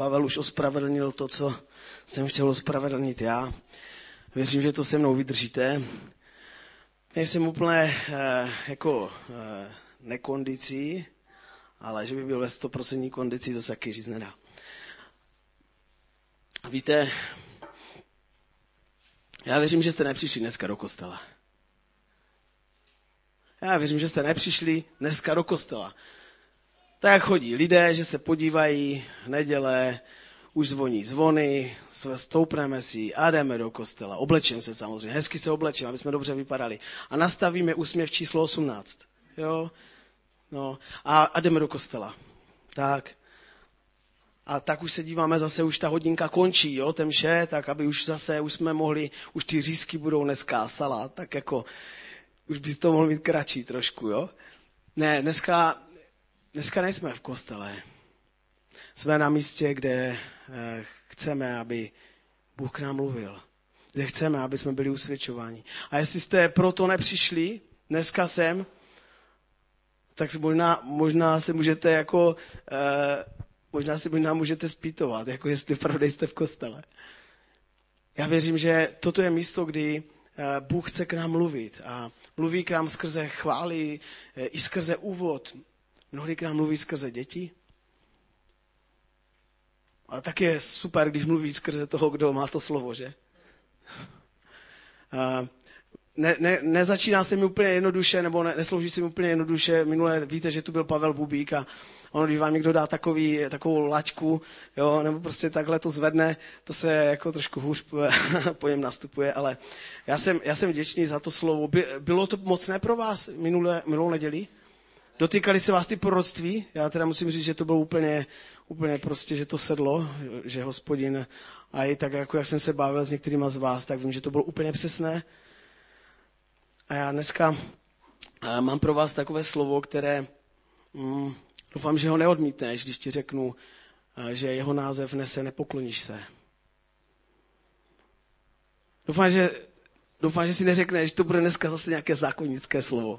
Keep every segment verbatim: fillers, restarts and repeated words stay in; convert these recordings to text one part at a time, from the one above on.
Pavel už ospravedlnil to, co jsem chtěl ospravedlnit já. Věřím, že to se mnou vydržíte. Nejsem úplně eh, jako eh, nekondicí, ale že by byl ve sto procent kondicí, to se taky říct nedá. Víte, já věřím, že jste nepřišli dneska do kostela. Já věřím, že jste nepřišli dneska do kostela. Tak jak chodí lidé, že se podívají, neděle, už zvoní zvony, stoupneme si a jdeme do kostela. Oblečím se samozřejmě, hezky se oblečím, aby jsme dobře vypadali. A nastavíme úsměv číslo osmnáct. Jo? No, a, a jdeme do kostela. Tak. A tak už se díváme, zase už ta hodinka končí, jo, temše, tak aby už zase, už jsme mohli, už ty řízky budou dneska, salát, tak jako, už bys to mohl mít kratší trošku, jo. Ne, dneska, dneska nejsme v kostele. Jsme na místě, kde eh, chceme, aby Bůh k nám mluvil. Kde chceme, aby jsme byli usvědčováni. A jestli jste proto nepřišli dneska sem, tak si možná, možná se můžete jako, eh, možná si možná můžete zpýtovat, jako jestli opravdu jste v kostele. Já věřím, že toto je místo, kdy eh, Bůh chce k nám mluvit. A mluví k nám skrze chvály, eh, i skrze úvod. Mnohdy k nám mluví skrze děti. A tak je super, když mluví skrze toho, kdo má to slovo, že? A ne, ne, nezačíná se mi úplně jednoduše, nebo ne, neslouží se mi úplně jednoduše. Minule víte, že tu byl Pavel Bubík a ono, když vám někdo dá takový, takovou laťku, jo, nebo prostě takhle to zvedne, to se jako trošku hůř po něm nastupuje, ale já jsem, já jsem vděčný za to slovo. By, bylo to mocné pro vás minule, minulou neděli? Dotýkali se vás ty proroctví? Já teda musím říct, že to bylo úplně, úplně prostě, že to sedlo, že Hospodin, a i tak, jako jak jsem se bavil s některýma z vás, tak vím, že to bylo úplně přesné. A já dneska mám pro vás takové slovo, které mm, doufám, že ho neodmítneš, když ti řeknu, že jeho název nese nepokloníš se. Doufám, že, doufám, že si neřekneš, že to bude dneska zase nějaké zákonnické slovo.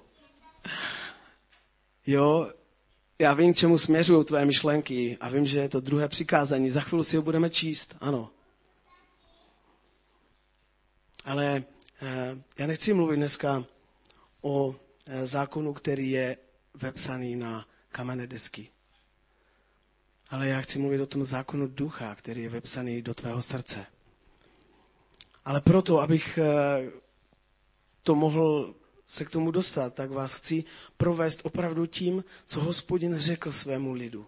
Jo, já vím, k čemu směřují tvé myšlenky a vím, že je to druhé přikázání. Za chvíli si ho budeme číst, ano. Ale eh, já nechci mluvit dneska o eh, zákonu, který je vepsaný na kamenné desky. Ale já chci mluvit o tom zákonu ducha, který je vepsaný do tvého srdce. Ale proto, abych eh, to mohl se k tomu dostat, tak vás chci provést opravdu tím, co Hospodin řekl svému lidu.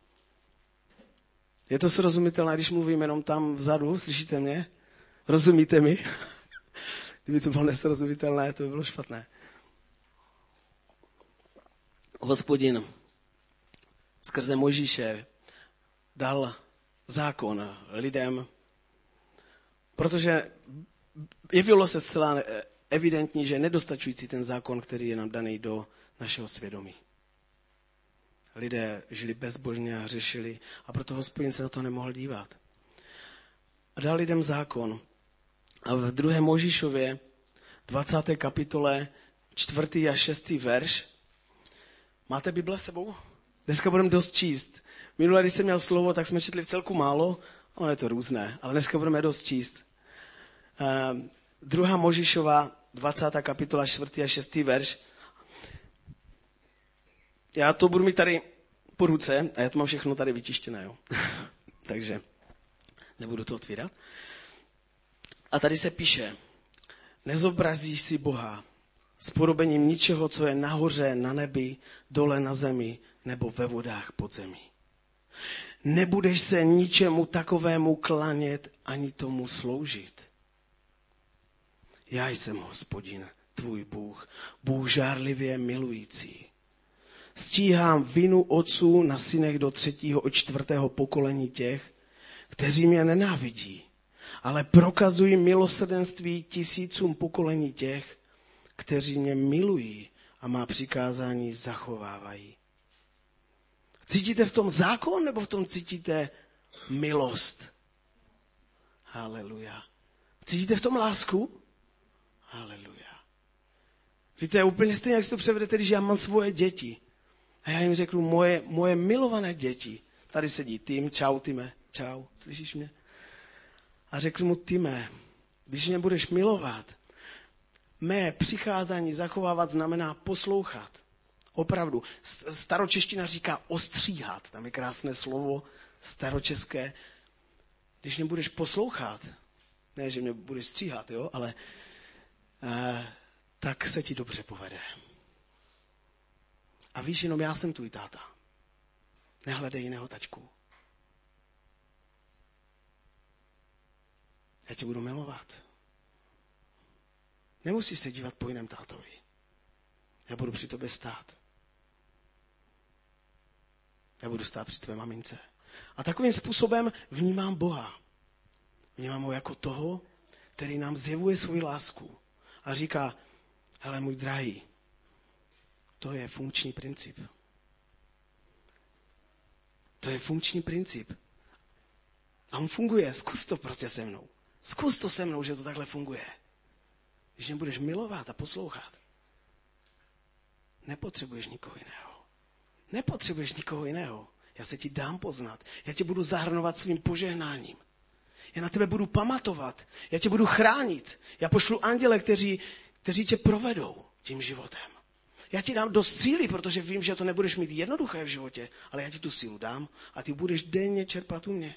Je to srozumitelné, když mluvím jenom tam vzadu, slyšíte mě? Rozumíte mi? Kdyby to bylo nesrozumitelné, to by bylo špatné. Hospodin skrze Mojžíše dal zákon lidem, protože jevilo se zcela evidentní, že je nedostačující ten zákon, který je nám daný do našeho svědomí. Lidé žili bezbožně a hřešili a proto Hospodin se na to nemohl dívat. A dal lidem zákon. A v druhé Mojžíšově, dvacáté kapitole, čtvrtý a šestý verš. Máte Bible sebou? Dneska budeme dost číst. Minule, když jsem měl slovo, tak jsme četli v celku málo. Ono je to různé, ale dneska budeme dost číst. Uh, druhá Mojžíšova, dvacátá kapitola, čtvrtý a šestý verš. Já to budu mít tady po ruce a já to mám všechno tady vytištěné, jo. Takže nebudu to otvírat. A tady se píše, nezobrazíš si Boha s podobením ničeho, co je nahoře na nebi, dole na zemi nebo ve vodách pod zemí. Nebudeš se ničemu takovému klanět ani tomu sloužit. Já jsem Hospodin, tvůj Bůh, Bůh žárlivě milující. Stíhám vinu otců na synech do třetího a čtvrtého pokolení těch, kteří mě nenávidí, ale prokazují milosrdenství tisícům pokolení těch, kteří mě milují a má přikázání zachovávají. Cítíte v tom zákon, nebo v tom cítíte milost? Haleluja. Cítíte v tom lásku? Haleluja. Víte, úplně stejně, jak si to převedete, když já mám svoje děti. A já jim řeknu, moje, moje milované děti. Tady sedí Tim, čau Time, čau, slyšíš mě? A řekl mu, Time, když mě budeš milovat, mé přicházání zachovávat znamená poslouchat. Opravdu. Staročeština říká ostříhat. Tam je krásné slovo staročeské. Když mě budeš poslouchat, ne, že mě budeš stříhat, jo, ale eh, tak se ti dobře povede. A víš, jenom já jsem tvůj táta. Nehledej jiného taťku. Já tě budu milovat. Nemusíš se dívat po jiném tátovi. Já budu při tobě stát. Já budu stát při tvé mamince. A takovým způsobem vnímám Boha. Vnímám ho jako toho, který nám zjevuje svoji lásku. A říká, hele můj drahý, to je funkční princip. To je funkční princip. A on funguje. Zkus to prostě se mnou. Zkus to se mnou, že to takhle funguje. Když mě budeš milovat a poslouchat, nepotřebuješ nikoho jiného. Nepotřebuješ nikoho jiného. Já se ti dám poznat. Já tě budu zahrnovat svým požehnáním. Já na tebe budu pamatovat. Já tě budu chránit. Já pošlu anděle, kteří, kteří tě provedou tím životem. Já ti dám dost síly, protože vím, že to nebudeš mít jednoduché v životě, ale já ti tu sílu dám a ty budeš denně čerpat u mě.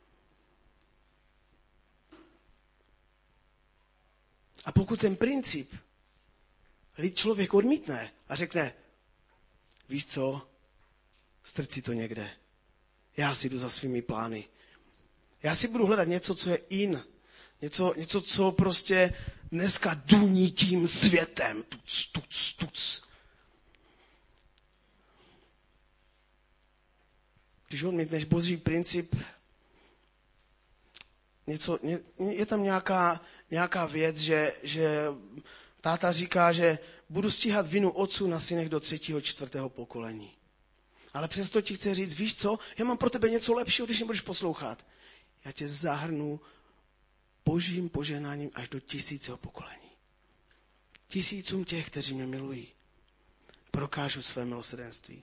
A pokud ten princip lid člověk odmítne a řekne, víš co, strč si to někde. Já si jdu za svými plány. Já si budu hledat něco, co je in. Něco, něco co prostě dneska duní tím světem. Tuc, tuc, tuc. Když odmítneš boží princip, něco, je tam nějaká, nějaká věc, že, že táta říká, že budu stíhat vinu otců na synech do třetího, čtvrtého pokolení. Ale přesto ti chci říct, víš co, já mám pro tebe něco lepšího, když mě budeš poslouchat. Já tě zahrnu božím požehnáním až do tisíceho pokolení. Tisícům těch, kteří mě milují, prokážu své milosrdenství.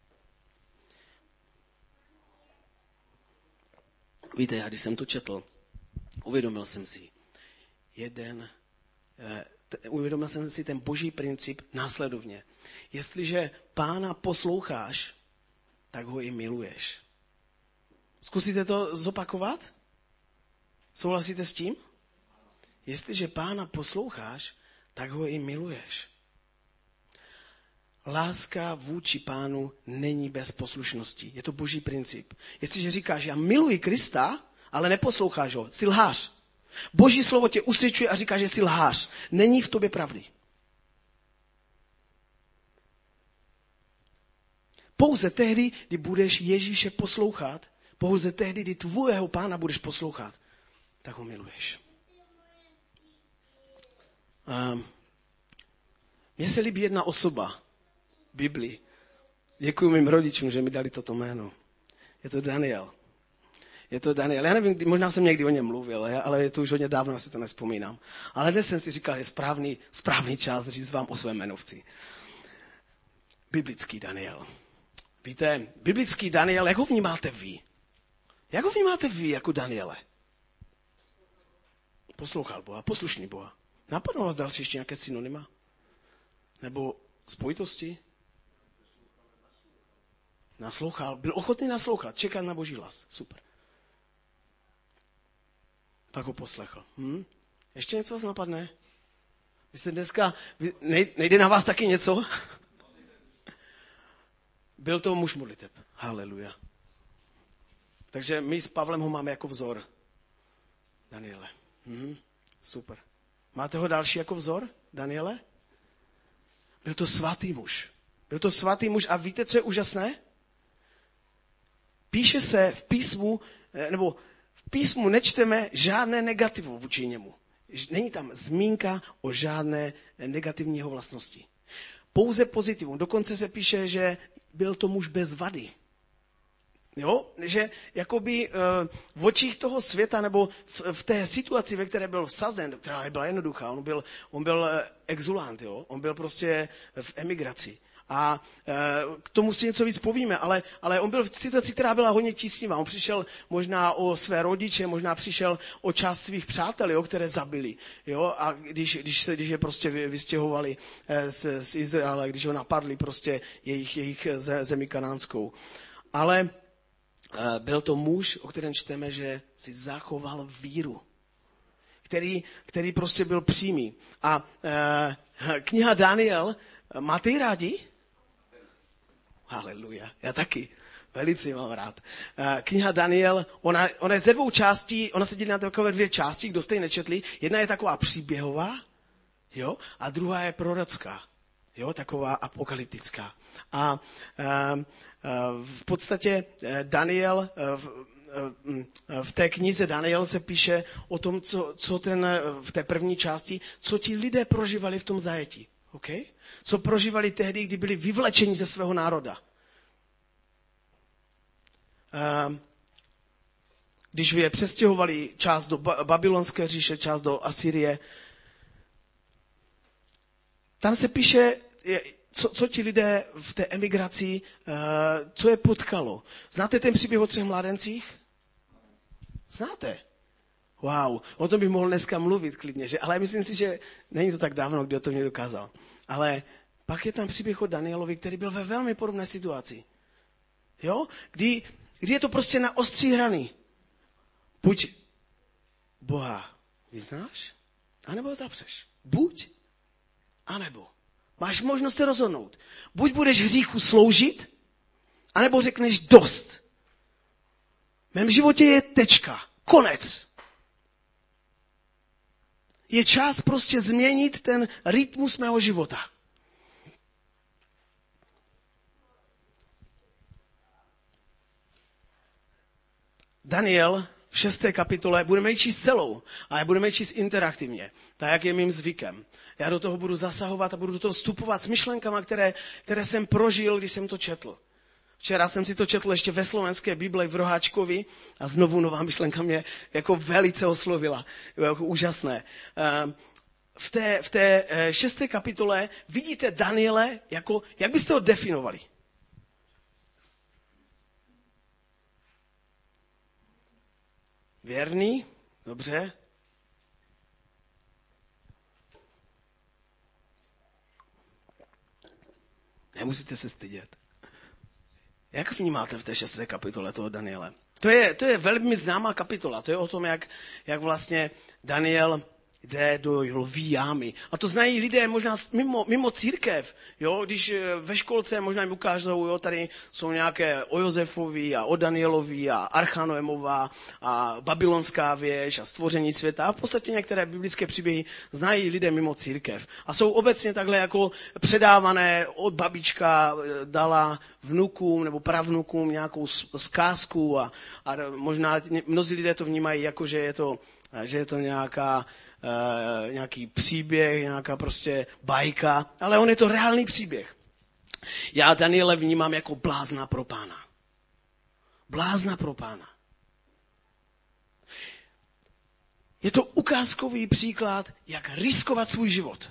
Víte, já když jsem to četl, uvědomil jsem si jeden, eh, uvědomil jsem si ten boží princip následovně. Jestliže Pána posloucháš, tak ho i miluješ. Zkusíte to zopakovat? Souhlasíte s tím? Jestliže Pána posloucháš, tak ho i miluješ. Láska vůči Pánu není bez poslušnosti. Je to boží princip. Jestliže říkáš, já miluji Krista, ale neposloucháš ho, jsi lhář. Boží slovo tě usvědčuje a říká, že jsi lhář. Není v tobě pravdy. Pouze tehdy, kdy budeš Ježíše poslouchat, pouze tehdy, kdy tvého Pána budeš poslouchat, tak ho miluješ. Um, mně se líbí jedna osoba v Biblii. Děkuji mým rodičům, že mi dali toto jméno. Je to Daniel. Je to Daniel. Já nevím, možná jsem někdy o něm mluvil, ale je to už hodně dávno, si to nespomínám. Ale dnes jsem si říkal, je správný, správný čas říct vám o svém jmenovci. Biblický Daniel. Víte, biblický Daniel, jak ho vnímáte vy? Jak ho vnímáte vy jako Daniele? Poslouchal Boha, poslušný Boha. Napadlo vás další ještě nějaké synonyma? Nebo spojitosti? Naslouchal, byl ochotný naslouchat, čekat na Boží hlas. Super. Tak ho poslechl. Hm? Ještě něco vás napadne? Vy jste dneska, vy, nejde na vás taky něco? Byl to muž modliteb. Haleluja. Takže my s Pavlem ho máme jako vzor. Daniele. Hm? Super. Máte ho další jako vzor, Daniele? Byl to svatý muž. Byl to svatý muž a víte, co je úžasné? Píše se v písmu, nebo v písmu nečteme žádné negativu vůči němu. Není tam zmínka o žádné negativní jeho vlastnosti. Pouze pozitivum. Dokonce se píše, že byl to muž bez vady. Jo? Že jakoby v očích toho světa, nebo v, v té situaci, ve které byl vsazen, která nebyla jednoduchá, on byl, on byl exulant, jo? On byl prostě v emigraci. A e, k tomu si něco víc povíme, ale, ale on byl v situaci, která byla hodně tísnivá. On přišel možná o své rodiče, možná přišel o část svých přátel, jo, které zabili. Jo? A když, když, se, když je prostě vystěhovali z, z Izraele, když ho napadli prostě jejich, jejich zemi kanánskou. Ale e, byl to muž, o kterém čteme, že si zachoval víru. Který, který prostě byl přímý. A e, kniha Daniel, máte ji rádi? Haleluja, já taky. Velice mám rád. E, kniha Daniel, ona, ona je ze dvou částí, ona se dělí na takové dvě části, kdo jste ji nečetli. Jedna je taková příběhová, jo, a druhá je prorocká, jo, taková apokalyptická. A e, e, v podstatě Daniel... E, v té knize Daniel se píše o tom, co, co ten, v té první části, co ti lidé prožívali v tom zajetí. Okay? Co prožívali tehdy, kdy byli vyvlečeni ze svého národa. Když je přestěhovali část do babylonské říše, část do Asyrie, tam se píše, co, co ti lidé v té emigraci, co je potkalo. Znáte ten příběh o třech mládencích? Znáte? Wow, o tom bych mohl dneska mluvit klidně, že? Ale myslím si, že není to tak dávno, kdy o tom mě dokázal. Ale pak je tam příběh o Danielovi, který byl ve velmi podobné situaci. Jo? Kdy, kdy je to prostě na ostří hrany. Buď Boha vyznáš, anebo zapřeš. Buď, anebo. Máš možnost se rozhodnout. Buď budeš hříchu sloužit, anebo řekneš dost. V mém životě je tečka. Konec. Je čas prostě změnit ten rytmus mého života. Daniel v šesté kapitole budeme ji číst celou, ale budeme ji číst interaktivně, tak jak je mým zvykem. Já do toho budu zasahovat a budu do toho vstupovat s myšlenkama, které, které jsem prožil, když jsem to četl. Včera jsem si to četl ještě ve slovenské Bibli v Roháčkovi a znovu nová myšlenka mě jako velice oslovila. Jako úžasné. V té, v té šesté kapitole vidíte Daniele, jako, jak byste ho definovali? Věrný? Dobře. Nemusíte se stydět. Jak vnímáte v té šesté kapitole toho Daniele? To je, to je velmi známá kapitola. To je o tom, jak, jak vlastně Daniel jde do lví jámy. A to znají lidé možná mimo, mimo církev. Jo? Když ve školce možná jim ukážou, jo, tady jsou nějaké o Josefovi a o Danielovi a Archanoemová a babylonská věž a stvoření světa. A v podstatě některé biblické příběhy znají lidé mimo církev. A jsou obecně takhle jako předávané, od babička dala vnukům nebo pravnukům nějakou zkázku a, a možná mnozí lidé to vnímají jako, že je to, že je to nějaká Uh, nějaký příběh, nějaká prostě bajka, ale on je to reálný příběh. Já Daniele vnímám jako blázna pro Pána. Blázna pro Pána. Je to ukázkový příklad, jak riskovat svůj život.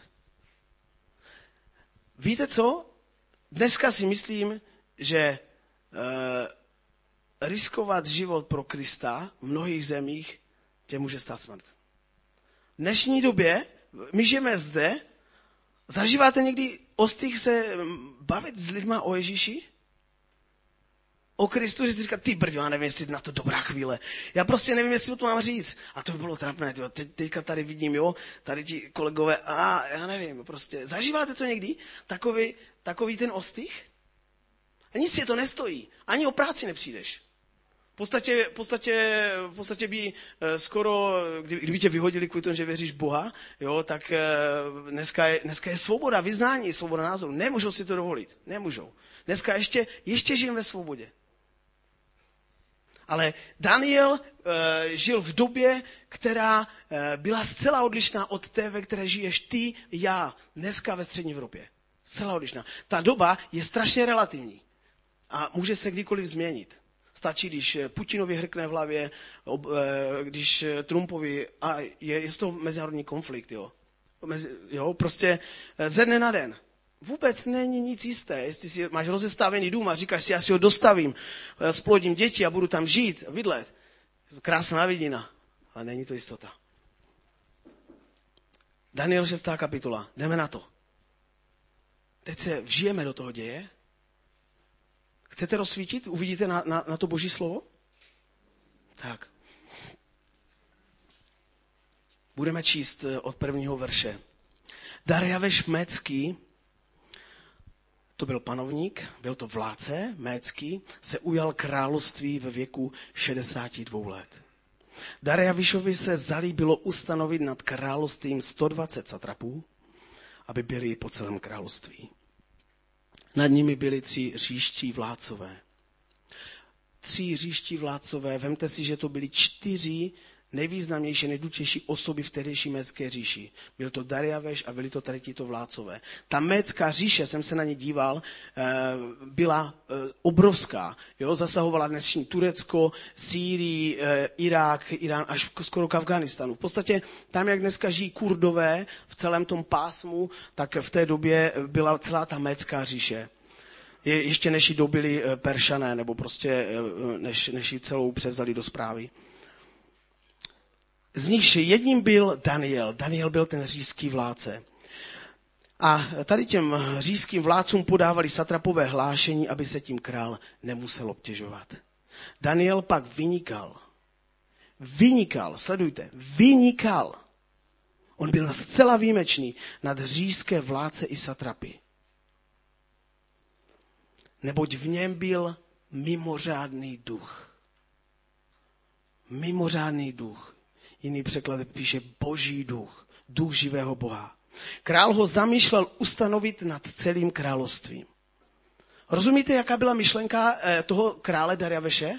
Víte co? Dneska si myslím, že uh, riskovat život pro Krista v mnohých zemích tě může stát smrt. V dnešní době, my žijeme zde, zažíváte někdy ostych se bavit s lidma o Ježíši? O Kristu, že si říká, ty brďo, já nevím, jestli na to dobrá chvíle. Já prostě nevím, jestli to mám říct. A to by bylo trapné, tyjo. Teď, teďka tady vidím, jo, tady ti kolegové, a já nevím, prostě. Zažíváte to někdy? Takový, takový ten ostych? A nic si to nestojí. Ani o práci nepřijdeš. V podstatě, v podstatě, v podstatě by skoro, kdyby tě vyhodili kvůli tomu, že věříš Boha, jo, tak dneska je, dneska je svoboda vyznání, svoboda názoru. Nemůžou si to dovolit. Nemůžou. Dneska ještě, ještě žijeme ve svobodě. Ale Daniel uh, žil v době, která uh, byla zcela odlišná od té, ve které žiješ ty, já, dneska ve střední Evropě. Zcela odlišná. Ta doba je strašně relativní a může se kdykoliv změnit. Stačí, když Putinovi hrkne v hlavě, ob, uh, když Trumpovi, a je, je to mezinárodní konflikt, jo. Mezi, jo, prostě ze dne na den. Vůbec není nic jisté. Jestli si máš rozestavený dům a říkáš si, já si ho dostavím, splodím děti a budu tam žít a bydlet. Je to krásná vidina, ale není to jistota. Daniel šestá kapitola. Jdeme na to. Teď se vžijeme do toho děje. Chcete rozsvítit? Uvidíte na, na, na to Boží slovo? Tak. Budeme číst od prvního verše. Darjaveš Mécký, to byl panovník, byl to vládce Mécký, se ujal království ve věku šedesáti dvou let. Darjavišovi se zalíbilo ustanovit nad královstvím sto dvacet satrapů, aby byli po celém království. Nad nimi byli tři říští vládcové. Tři říští vládcové, vemte si, že to byli čtyři nejvýznamnější, nejdůležitější osoby v tehdejší Mécké říši. Byl to Darjaveš a byli to tady tito vládcové. Ta Mécká říše, jsem se na ně díval, byla obrovská. Jo? Zasahovala dnešní Turecko, Sýrii, Irák, Irán, až skoro k Afghánistánu. V podstatě tam, jak dneska žijí Kurdové v celém tom pásmu, tak v té době byla celá ta Mécká říše. Je, ještě než ji dobili Peršané, nebo prostě než, než ji celou převzali do správy. Z nich jedním byl Daniel. Daniel byl ten říšský vládce. A tady těm říšským vládcům podávali satrapové hlášení, aby se tím král nemusel obtěžovat. Daniel pak vynikal. Vynikal, sledujte, vynikal. On byl zcela výjimečný nad říšské vládce i satrapy. Neboť v něm byl mimořádný duch. Mimořádný duch. Jiný překlad píše Boží duch, duch živého Boha. Král ho zamýšlel ustanovit nad celým královstvím. Rozumíte, jaká byla myšlenka toho krále Darjaveše?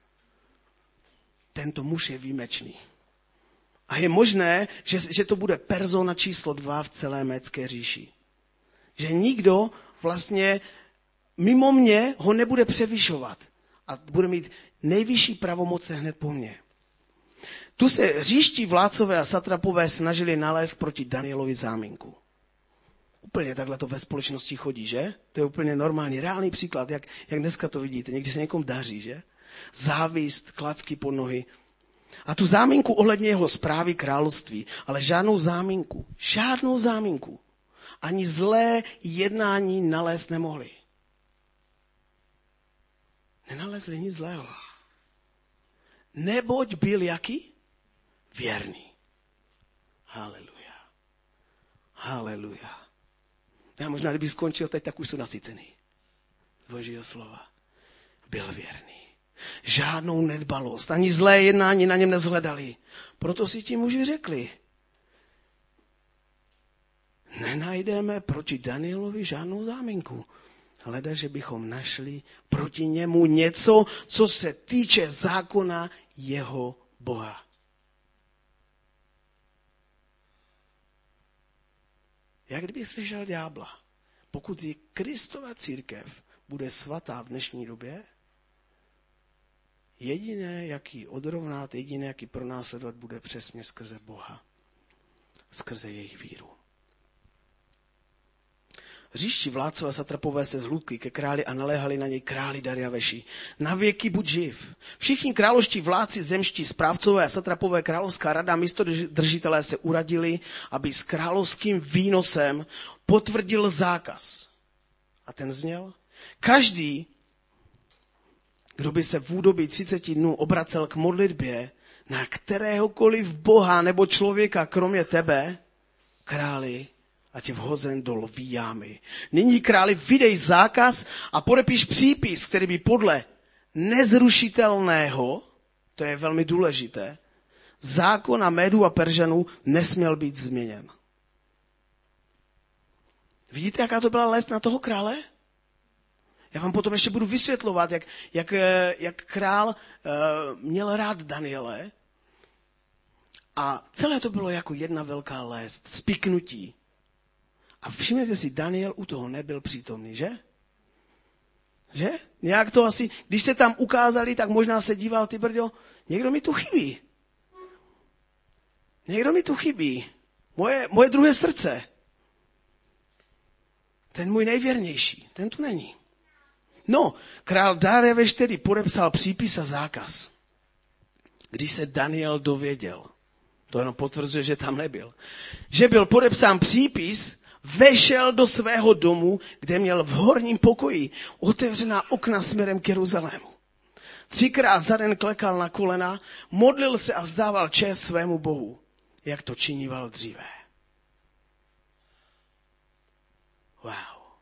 Tento muž je výjimečný. A je možné, že, že to bude persona číslo dva v celé Mécké říši. Že nikdo vlastně mimo mě ho nebude převyšovat. A bude mít nejvyšší pravomoce hned po mně. Tu se říští vládcové a satrapové snažili nalézt proti Danielovi záminku. Úplně takhle to ve společnosti chodí, že? To je úplně normální, reálný příklad, jak, jak dneska to vidíte. Někdy se někomu daří, že? Závist, klacky pod nohy. A tu záminku ohledně jeho správy království, ale žádnou záminku, žádnou záminku, ani zlé jednání nalézt nemohli. Nenalezli nic zlého. Neboť byl jaký? Věrný. Haleluja. Haleluja. Já možná, kdyby skončil teď, tak už jsou nasycený. Božího slova. Byl věrný. Žádnou nedbalost, ani zlé jednání na něm nezhledali. Proto si ti muži řekli, nenajdeme proti Danielovi žádnou záminku. Hleda, že bychom našli proti němu něco, co se týče zákona jeho Boha. Jak kdyby slyšel ďábla, pokud i Kristova církev bude svatá v dnešní době, jediné, jak ji odrovnat, jediné, jak ji pronásledovat, bude přesně skrze Boha. Skrze jejich víru. Říští vládcové a satrapové se zhlukli ke králi a naléhali na něj králi Darjaveši. Na věky buď živ. Všichni královští vládci, zemští správcové a satrapové královská rada místo držitelé se uradili, aby s královským výnosem potvrdil zákaz. A ten zněl? Každý, kdo by se v údobí třiceti dnů obracel k modlitbě na kteréhokoliv boha nebo člověka, kromě tebe, králi, ať je vhozen do lví jámy. Nyní králi vydej zákaz a podepíš přípis, který by podle nezrušitelného, to je velmi důležité, zákona Médů a Peržanů nesměl být změněn. Vidíte, jaká to byla lest na toho krále? Já vám potom ještě budu vysvětlovat, jak, jak, jak král uh, měl rád Daniele. A celé to bylo jako jedna velká lest, spiknutí. A všimněte si, Daniel u toho nebyl přítomný, že? Že? Nějak to asi, když se tam ukázali, tak možná se díval, ty brďo, někdo mi tu chybí. Někdo mi tu chybí. Moje, moje druhé srdce. ten můj nejvěrnější, ten tu není. No, král Dárioveš tedy podepsal přípis a zákaz. Když se Daniel dověděl, to jenom potvrzuje, že tam nebyl, že byl podepsán přípis, vešel do svého domu, kde měl v horním pokoji otevřená okna směrem k Jeruzalému. Třikrát za den klekal na kolena, modlil se a vzdával čest svému Bohu, jak to činival dříve. Wow.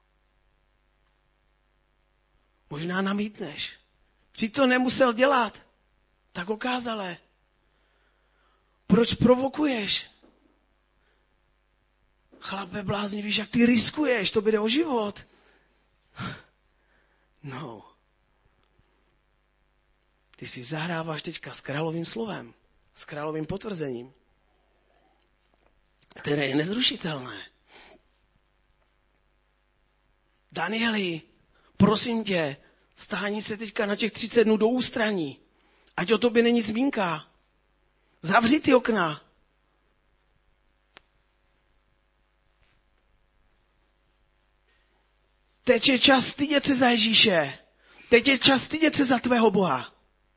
Možná namítneš. Vždyť to nemusel dělat. Tak okázale. Proč provokuješ? Chlape blázni, víš, jak ty riskuješ, to bude o život. No. Ty si zahráváš teďka s královým slovem, s královým potvrzením, které je nezrušitelné. Danieli, prosím tě, stáni se teďka na těch třicet dnů do ústraní. Ať o tobě není zmínka. Zavři ty okna. Teď je čas stydět se za Ježíše. Teď je čas stydět se za tvého Boha.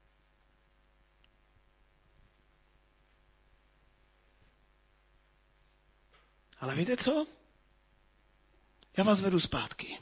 Ale víte co? Já vás vedu zpátky.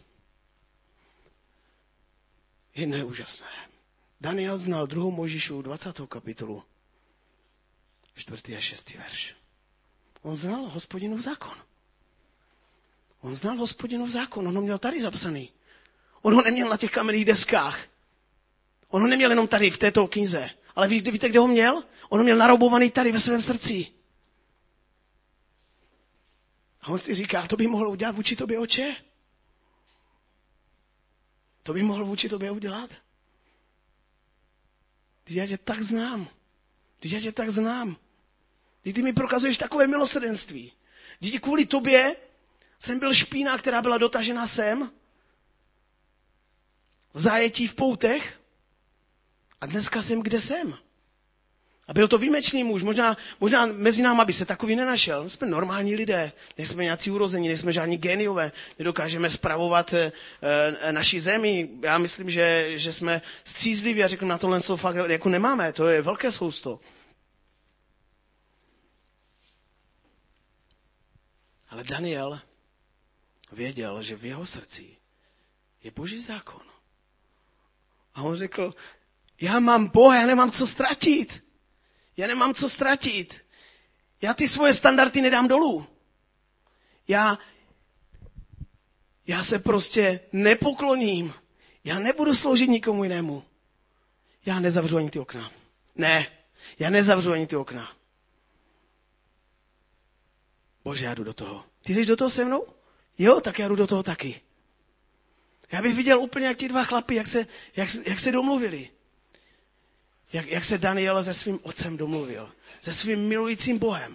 Jedno je úžasné. Daniel znal druhou Mojžíšovu dvacátou kapitolu, čtvrtý a šestý verš. On znal Hospodinův zákon. On znal Hospodinův zákon, on ho měl tady zapsaný. On ho neměl na těch kamenných deskách. On ho neměl jenom tady v této knize. Ale víte, víte, kde ho měl? On ho měl naroubovaný tady ve svém srdci. A on si říká, to by mohl udělat vůči tobě, oče? To by mohl vůči tobě udělat? Když já tě tak znám. Když já tě tak znám. Když ty mi prokazuješ takové milosrdenství. Když kvůli tobě jsem byl špína, která byla dotažena sem. V zajetí v poutech. A dneska jsem, kde jsem. A byl to výjimečný muž. Možná, možná mezi náma by se takový nenašel. Jsme normální lidé. Nejsme nějací urození, nejsme žádní géniové. Nedokážeme spravovat e, e, naši zemi. Já myslím, že, že jsme střízliví a řeknu, na tohle slovo fakt jako nemáme. To je velké sousto. Ale Daniel věděl, že v jeho srdci je Boží zákon. A on řekl, já mám Boha, já nemám co ztratit. Já nemám co ztratit. Já ty svoje standardy nedám dolů. Já, já se prostě nepokloním. Já nebudu sloužit nikomu jinému. Já nezavřu ani ty okna. Ne, já nezavřu ani ty okna. Bože, já jdu do toho. Ty jdeš do toho se mnou? Jo, tak já jdu do toho taky. Já bych viděl úplně, jak ti dva chlapi, jak se, jak, jak se domluvili. Jak, jak se Daniel se svým otcem domluvil. Se svým milujícím Bohem.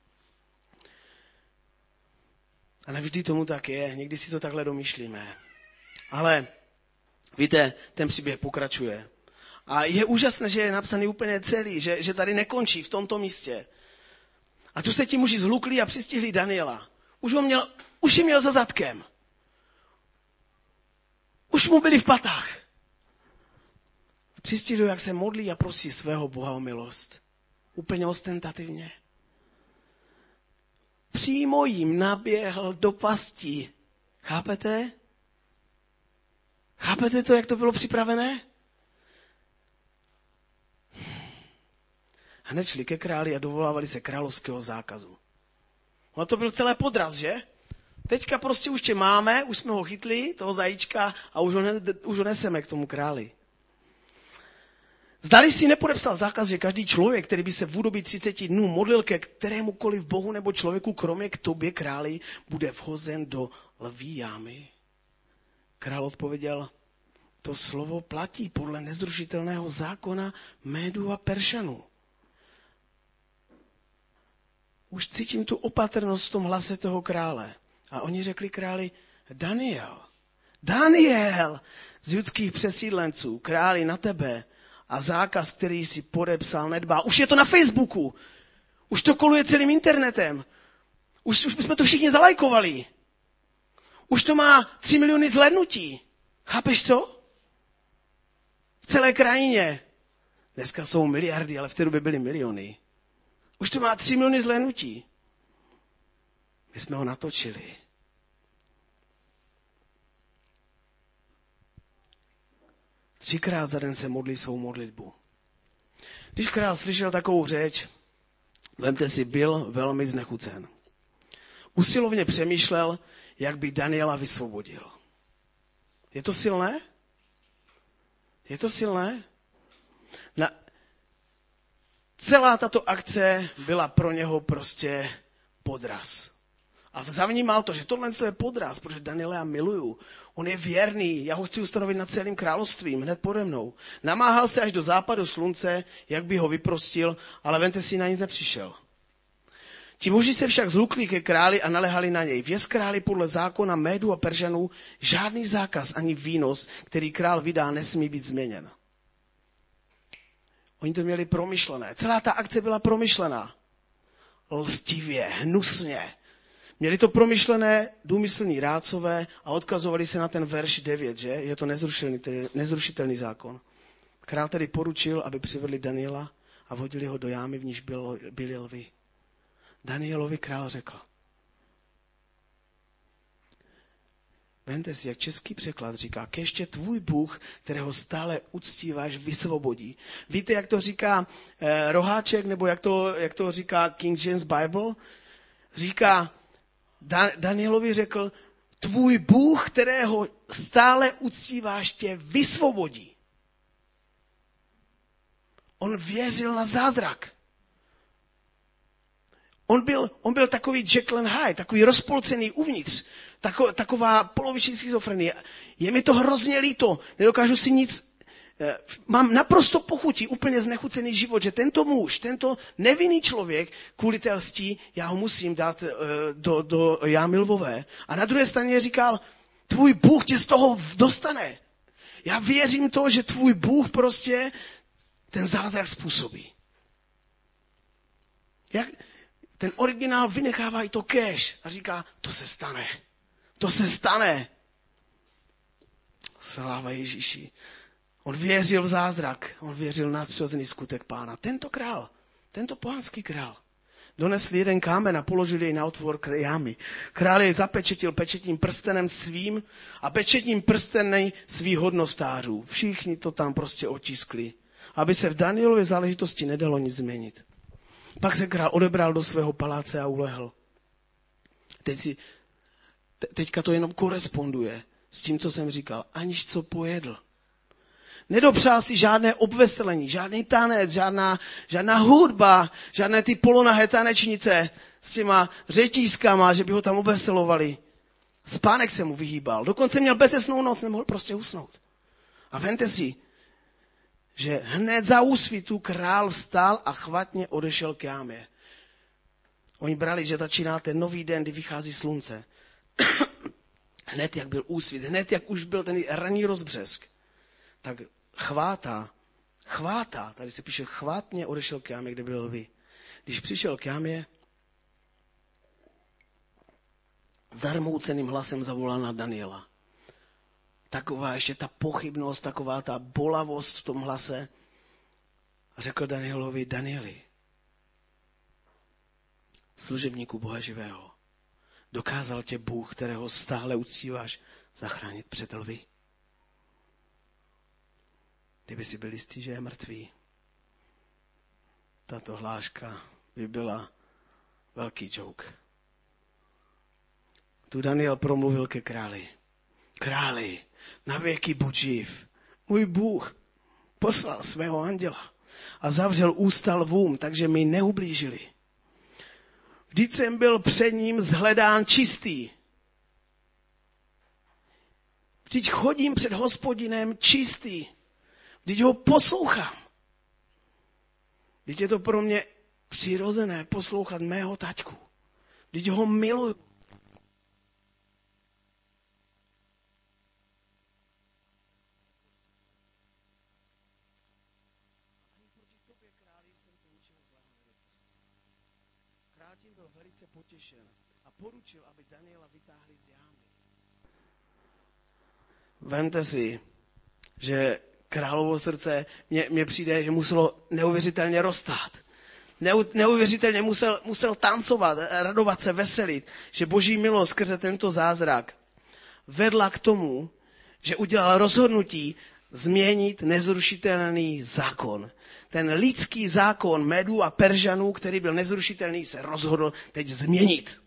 A nevždy tomu tak je. Někdy si to takhle domýšlíme. Ale víte, ten příběh pokračuje. A je úžasné, že je napsaný úplně celý. Že, že tady nekončí v tomto místě. A tu se ti muži zhlukli a přistihli Daniela. Už ho měl, už je měl za zadkem. Už mu byli v patách. Přistihli, jak se modlí a prosí svého Boha o milost. Úplně ostentativně. Přímo jim naběhl do pasti. Chápete? Chápete to, jak to bylo připravené? Hned šli ke králi a dovolávali se královského zákazu. No to byl celé podraz, že? Teďka prostě už tě máme, už jsme ho chytli, toho zajíčka, a už ho, ne, už ho neseme k tomu králi. Zdali si nepodepsal zákaz, že každý člověk, který by se v údobí třiceti dnů modlil ke kterémukoliv bohu nebo člověku, kromě k tobě, králi, bude vhozen do lví jámy? Král odpověděl, to slovo platí podle nezrušitelného zákona Médů a Peršanů. Už cítím tu opatrnost v tom hlase toho krále. A oni řekli králi, Daniel, Daniel z judských přesídlenců, králi na tebe a zákaz, který si podepsal, nedbá. Už je to na Facebooku. Už to koluje celým internetem. Už, už bychom to všichni zalajkovali. Už to má tři miliony zhlédnutí. Chápeš co? V celé krajině. Dneska jsou miliardy, ale v té době byly miliony. Už to má tři miliony zhlédnutí. My jsme ho natočili. Třikrát za den se modlí svou modlitbu. Když král slyšel takovou řeč, vemte si, byl velmi znechucen. Usilovně přemýšlel, jak by Daniela vysvobodil. Je to silné? Je to silné? Na... Celá tato akce byla pro něho prostě podraz. A zavnímal to, že tohle je podraz, protože Daniela já miluju. On je věrný, já ho chci ustanovit nad celým královstvím, hned pode mnou. Namáhal se až do západu slunce, jak by ho vyprostil, ale vente si, na nic nepřišel. Ti muži se však zlukli ke králi a nalehali na něj. Věz králi podle zákona Médu a Peržanů, žádný zákaz ani výnos, který král vydá, nesmí být změněn. Oni to měli promyšlené. Celá ta akce byla promyšlená. Lstivě, hnusně. Měli to promyšlené důmyslní rádcové a odkazovali se na ten verš devět, že? Je to nezrušitelný, nezrušitelný zákon. Král tedy poručil, aby přivedli Daniela a vhodili ho do jámy, v níž bylo, byly lvy. Danielovi král řekl. Vemte si, jak český překlad říká, keště tvůj Bůh, kterého stále uctíváš, vysvobodí. Víte, jak to říká eh, Roháček, nebo jak to, jak to říká King James Bible? Říká, Dan, Danielovi řekl, tvůj Bůh, kterého stále uctíváš, tě vysvobodí. On věřil na zázrak. On byl, on byl takový Jekyll and Hyde, takový rozpolcený uvnitř, tako, taková poloviční schizofrenie. Je mi to hrozně líto, nedokážu si nic, eh, mám naprosto pochutí, úplně znechucený život, že tento muž, tento nevinný člověk, kvůli té lstí, já ho musím dát eh, do, do jámy lvové. A na druhé straně říkal, tvůj Bůh tě z toho dostane. Já věřím to, že tvůj Bůh prostě ten zázrak způsobí. Jak... Ten originál vynechává i to kéž a říká, to se stane. To se stane. Sláva Ježíši. On věřil v zázrak. On věřil na nadpřirozený skutek Pána. Tento král, tento pohanský král, donesl jeden kámen a položil jej na otvor jámy. Král jej zapečetil pečetním prstenem svým a pečetním prstenem svých hodnostářů. Všichni to tam prostě otiskli, aby se v Danielově záležitosti nedalo nic změnit. Pak se král odebral do svého paláce a ulehl. Teď si, te, teďka to jenom koresponduje s tím, co jsem říkal. Aniž co pojedl. Nedopřál si žádné obveselení, žádný tanec, žádná, žádná hudba, žádné ty polonahé tanečnice s těma řetízkama, že by ho tam obveselovali. Spánek se mu vyhýbal. Dokonce měl bezesnou noc, nemohl prostě usnout. A vemte si, že hned za úsvitu král vstal a chvatně odešel k jámě. Oni brali, že začíná ten nový den, kdy vychází slunce. Hned jak byl úsvit, hned jak už byl ten ranní rozbřesk, tak chvátá, chvátá, tady se píše chvátně odešel k jámě, kde byl lvy. Když přišel k jámě, zarmouceným hlasem zavolal na Daniela. Taková ještě ta pochybnost, taková ta bolavost v tom hlase. A řekl Danielovi, Danieli, služebníku Boha živého, dokázal tě Bůh, kterého stále uctíváš, zachránit před lvy. Kdyby si byl jistý, že je mrtvý, tato hláška by byla velký joke. Tu Daniel promluvil ke králi. Králi, na věky buď živ. Můj Bůh poslal svého anděla a zavřel ústa lvům, takže mi neublížili. Vždyť jsem byl před ním zhledán čistý. Vždyť chodím před Hospodinem čistý. Vždyť ho poslouchám. Vždyť je to pro mě přirozené poslouchat mého taťku. Vždyť ho miluju. Král tím byl velice potěšen a poručil, aby Daniela vytáhli z jámy. Vemte si, že královo srdce mně, mně přijde, že muselo neuvěřitelně roztát. Neu, neuvěřitelně musel, musel tancovat, radovat se, veselit, že boží milost skrze tento zázrak vedla k tomu, že udělal rozhodnutí změnit nezrušitelný zákon. Ten lidský zákon Médů a Peržanů, který byl nezrušitelný, se rozhodl teď změnit.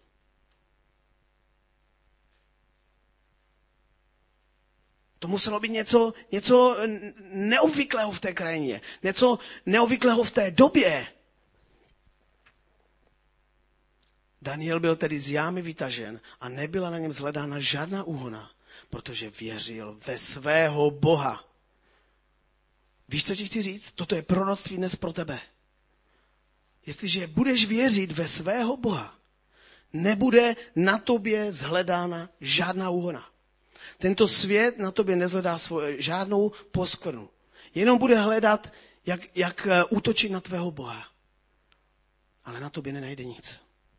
To muselo být něco, něco neobvyklého v té krajině, něco neobvyklého v té době. Daniel byl tedy z jámy vytažen a nebyla na něm zhledána žádná úhona, protože věřil ve svého Boha. Víš, co ti chci říct? Toto je proroctví dnes pro tebe. Jestliže budeš věřit ve svého Boha, nebude na tobě zhledána žádná úhona. Tento svět na tobě nezhledá svoje, žádnou poskvrnu. Jenom bude hledat, jak, jak útočit na tvého Boha. Ale na tobě nenajde nic.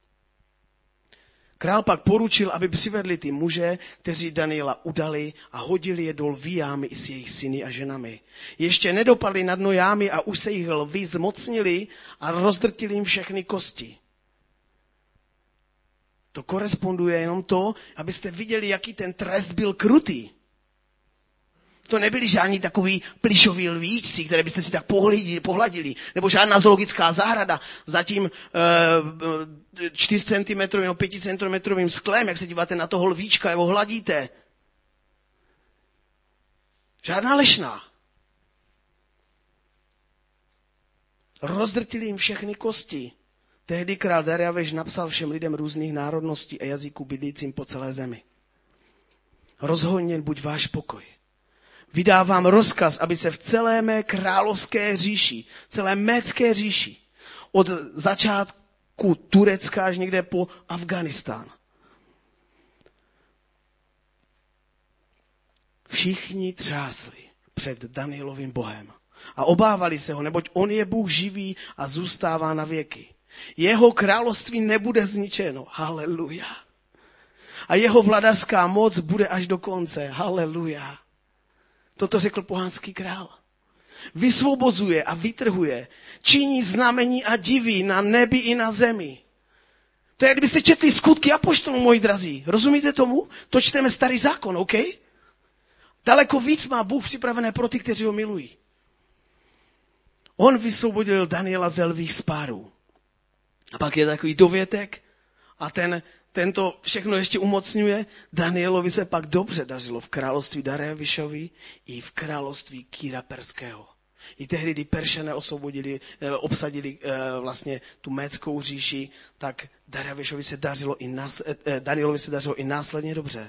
Král pak poručil, aby přivedli ty muže, kteří Daniela udali a hodili je do lví jámy i s jejich syny a ženami. Ještě nedopadli na dno jámy a už se jich lví zmocnili a rozdrtili jim všechny kosti. To koresponduje jenom to, abyste viděli, jaký ten trest byl krutý. To nebyli žádní takový plišoví lvíčci, které byste si tak pohladili, pohladili, nebo žádná zoologická zahrada za tím e, čtyři centimetrovým nebo pět centimetrovým sklem, jak se díváte na toho lvíčka, jeho hladíte. Žádná lešná. Rozdrtili jim všechny kosti. Tehdy král Dariáš napsal všem lidem různých národností a jazyků bydlícím po celé zemi. Rozhodněn buď váš pokoj. Vydávám rozkaz, aby se v celé mé královské říši, celé médské říši, od začátku Turecka až někde po Afghánistán, všichni třásli před Danielovým Bohem a obávali se ho, neboť on je Bůh živý a zůstává na věky. Jeho království nebude zničeno. Haleluja. A jeho vladařská moc bude až do konce. Haleluja. Toto řekl pohanský král. Vysvobozuje a vytrhuje. Činí znamení a diví na nebi i na zemi. To je, jak kdybyste četli skutky apoštolů, moji drazí. Rozumíte tomu? To čteme starý zákon, OK? Daleko víc má Bůh připravené pro ty, kteří ho milují. On vysvobodil Daniela ze lvých spárů. A pak je takový dovětek a ten, ten to všechno ještě umocňuje. Danielovi se pak dobře dařilo v království Dariášovi i v království Kýra Perského. I tehdy, kdy Peršané osvobodili, obsadili vlastně tu médskou říši, tak Dariášovi se dařilo i nás, Danielovi se dařilo i následně dobře.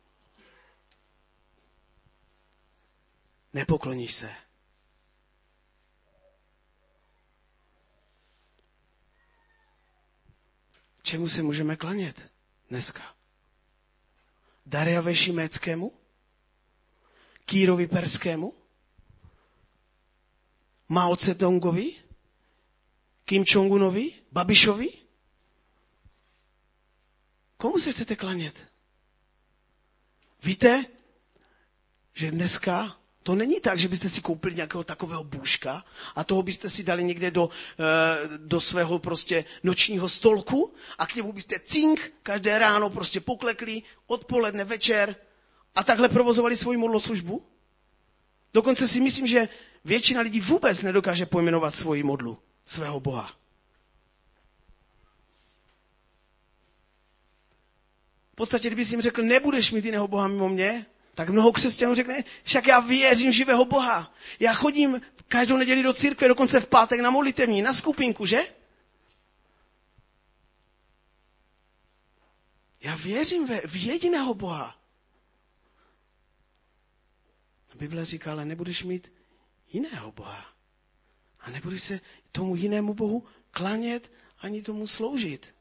Nepokloníš se. Čemu se můžeme klanět dneska? Dariáši médskému? Kýrovi Perskému? Mao Tse-tungovi? Kim Jong-unovi? Babišovi? Komu se chcete klanět? Víte, že dneska to není tak, že byste si koupili nějakého takového bůžka a toho byste si dali někde do, do svého prostě nočního stolku a k němu byste cink každé ráno prostě poklekli, odpoledne, večer a takhle provozovali svoji modloslužbu. Dokonce si myslím, že většina lidí vůbec nedokáže pojmenovat svoji modlu, svého Boha. V podstatě, kdyby jsi jim řekl, nebudeš mít jiného Boha mimo mě, tak mnoho křesťanů řekne, však já věřím živého Boha. Já chodím každou neděli do církve, dokonce v pátek na modlitevní, na skupinku, že? Já věřím ve, v jediného Boha. Bible říká, ale nebudeš mít jiného Boha. A nebudeš se tomu jinému Bohu klanět ani tomu sloužit.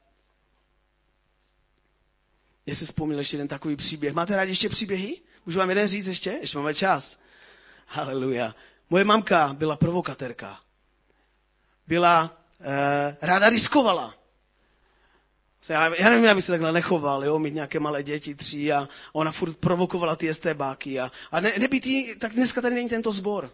Já si vzpomněl ještě jeden takový příběh. Máte rádi ještě příběhy? Můžu vám jeden říct ještě? Ještě máme čas. Haleluja. Moje mamka byla provokatérka. Byla, eh, ráda riskovala. Já, já nevím, aby se takhle nechoval, jo, mít nějaké malé děti, tři a ona furt provokovala ty estébáky a, a ne, nebýt jí, tak dneska tady není tento sbor.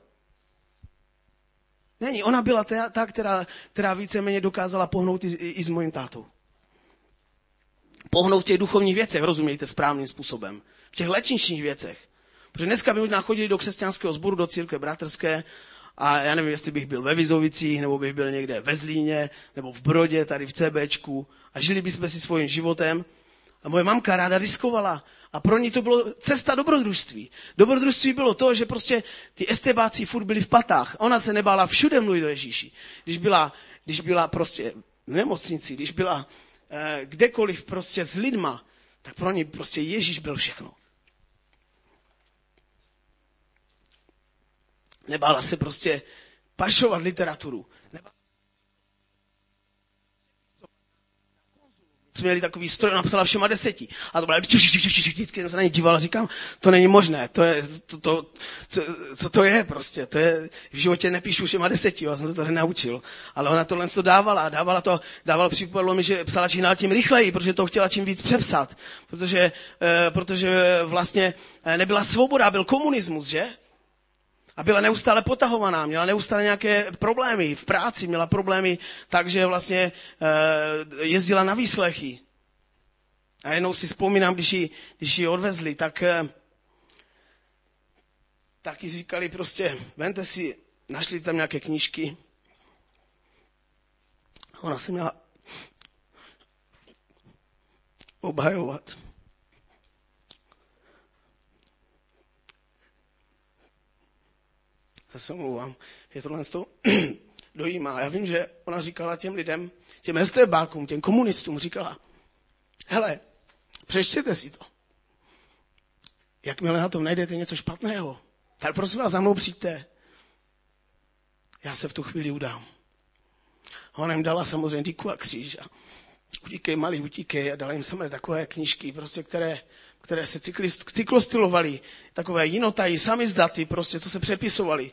Není, ona byla ta, ta která, která víceméně dokázala pohnout i, i s mojím tátou. Pohnout v těch duchovních věcech, rozumějte, správným způsobem. V těch léčničních věcech. Protože dneska by možná chodili do křesťanského sboru, do církve bratrské a já nevím, jestli bych byl ve Vizovicích, nebo bych byl někde ve Zlíně, nebo v Brodě, tady v CBčku a žili bychom si svým životem. A moje mamka ráda riskovala a pro ní to bylo cesta dobrodružství. Dobrodružství bylo to, že prostě ty estébáci furt byli v patách. Ona se nebála všude mluvit o Ježíši. Když byla, když byla prostě v nemocnici, když byla eh, kdekoliv prostě s lidma, tak pro ní prostě Ježíš byl všechno. Nebála se prostě pašovat literaturu. Nebála jsme měli takový stroj, napsala všema deseti. A to bylo, vždycky jsem se na ně díval a říkám, to není možné, to je, to, to, to, co to je prostě, to je, v životě nepíšu všema deseti, já jsem se to nenaučil. Ale ona tohle to dávala, dávala to, dávala, připadlo mi, že psala čím dál tím rychleji, protože to chtěla čím víc přepsat. Protože, eh, protože vlastně nebyla svoboda, byl komunismus, že? A byla neustále potahovaná, měla neustále nějaké problémy v práci, měla problémy, takže vlastně e, jezdila na výslechy. A jednou si vzpomínám, když ji, když ji odvezli, tak, e, tak jí říkali prostě, vemte si, našli tam nějaké knížky. Ona se měla obhajovat. Já se omlouvám, je tohle z toho dojímá. Já vím, že ona říkala těm lidem, těm estébákům, těm komunistům, říkala, hele, přečtěte si to. Jakmile na tom najdete něco špatného, tak prosím vás, za mnou přijďte. Já se v tu chvíli udám. A ona jim dala samozřejmě tyku a kříž a utíkej, malý, utíkej a dala jim samé takové knížky, prostě, které, které se cyklostylovaly, takové jinotají, samizdaty, prostě, co se přepisovaly.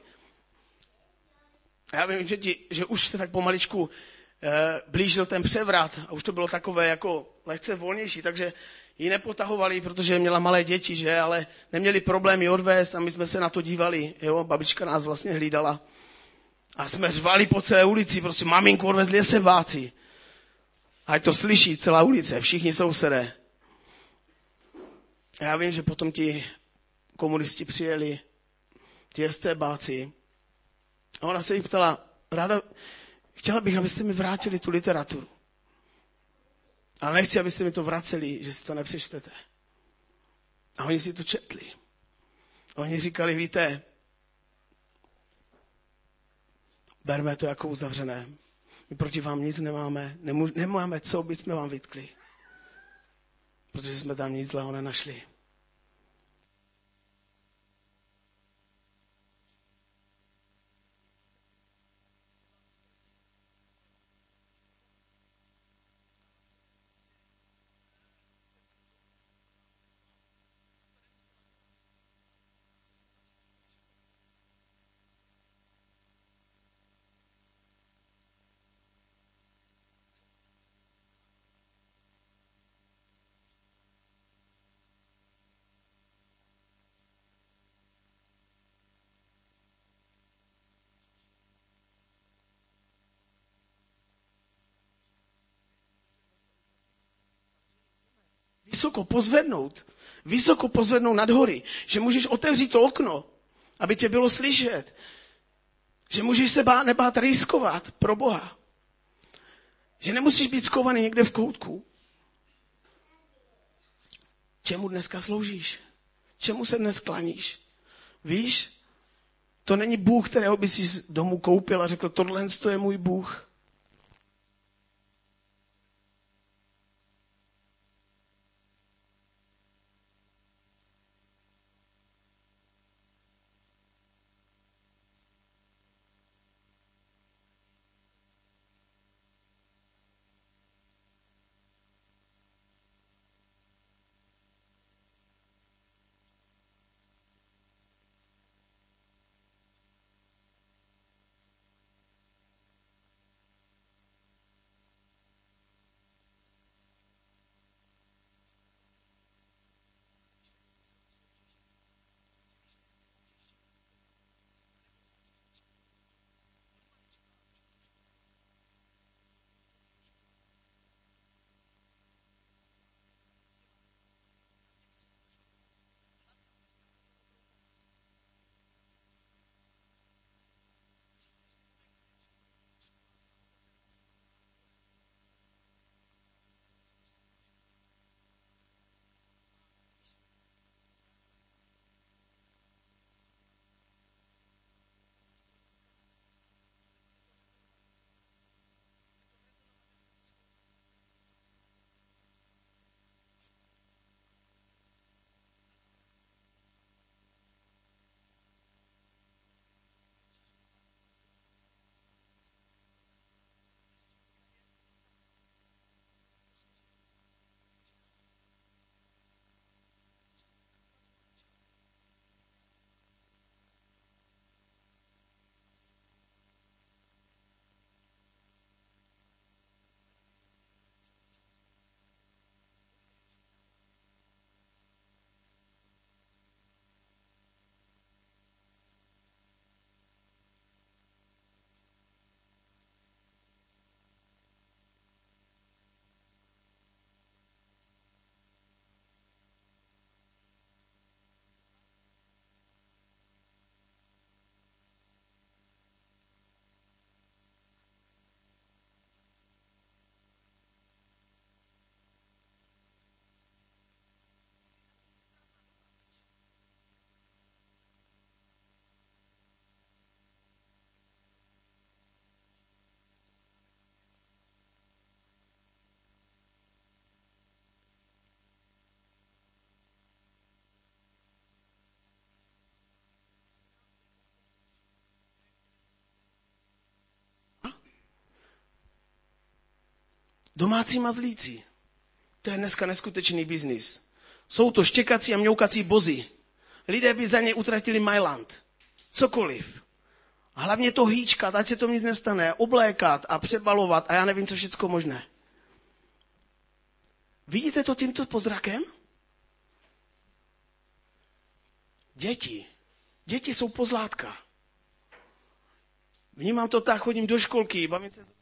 Já vím, že, ti, že už se tak pomaličku eh, blížil ten převrat a už to bylo takové jako lehce volnější, takže ji nepotahovali, protože měla malé děti, že, ale neměli problémy odvést a my jsme se na to dívali, jo, babička nás vlastně hlídala. A jsme řvali po celé ulici, prostě maminku odvezli estébáci. Ať to slyší celá ulice, všichni sousedé. A já vím, že potom ti komunisti přijeli, ti estébáci. A ona se jí ptala, ráda, chtěla bych, abyste mi vrátili tu literaturu. Ale nechci, abyste mi to vraceli, že si to nepřečtete. A oni si to četli. A oni říkali, víte, berme to jako uzavřené. My proti vám nic nemáme, nemů- nemáme, co bychom vám vytkli. Protože jsme tam nic zlého nenašli. Vysoko pozvednout, vysoko pozvednout nad hory, že můžeš otevřít to okno, aby tě bylo slyšet, že můžeš se bát, nebát riskovat pro Boha, že nemusíš být skovaný někde v koutku. Čemu dneska sloužíš? Čemu se dnes klaníš? Víš, to není Bůh, kterého by si z domu koupil a řekl, tohle je můj Bůh. Domácí mazlíci. To je dneska neskutečný biznis. Jsou to štěkací a mňoukací bozy. Lidé by za ně utratili majland. Cokoliv. A hlavně to hýčkat, ať se to nic nestane, oblékat a přebalovat a já nevím, co všecko možné. Vidíte to tímto pozrakem? Děti. Děti jsou pozlátka. Vnímám to tak, chodím do školky, bavím se